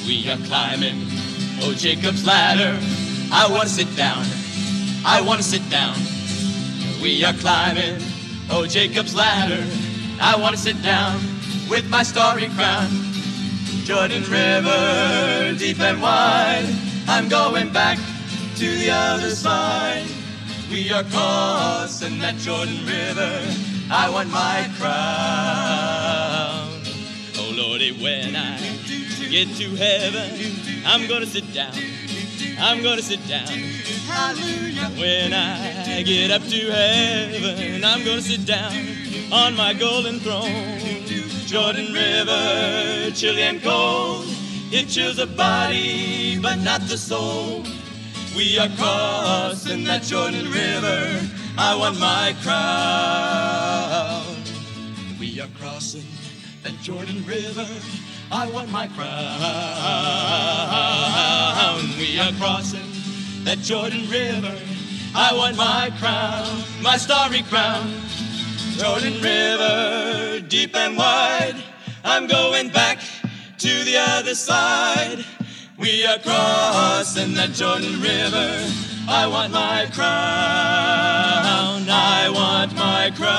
We are climbing, oh Jacob's ladder. I want to sit down, I want to sit down. We are climbing, oh Jacob's ladder. I want to sit down with my starry crown. Jordan River, deep and wide, I'm going back to the other side. We are crossing that Jordan River. I want my crown. Oh Lordy, when I get to heaven, I'm gonna sit down, I'm gonna sit down. Hallelujah. When I get up to heaven, I'm gonna sit down on my golden throne. Jordan River, chilly and cold, it chills the body but not the soul. We are crossing that Jordan River. I want my crown. We are crossing that Jordan River. I want my crown. We are crossing that Jordan River. I want my crown, my starry crown. Jordan River, deep and wide, I'm going back to the other side. We are crossing that Jordan River. I want my crown, I want my crown.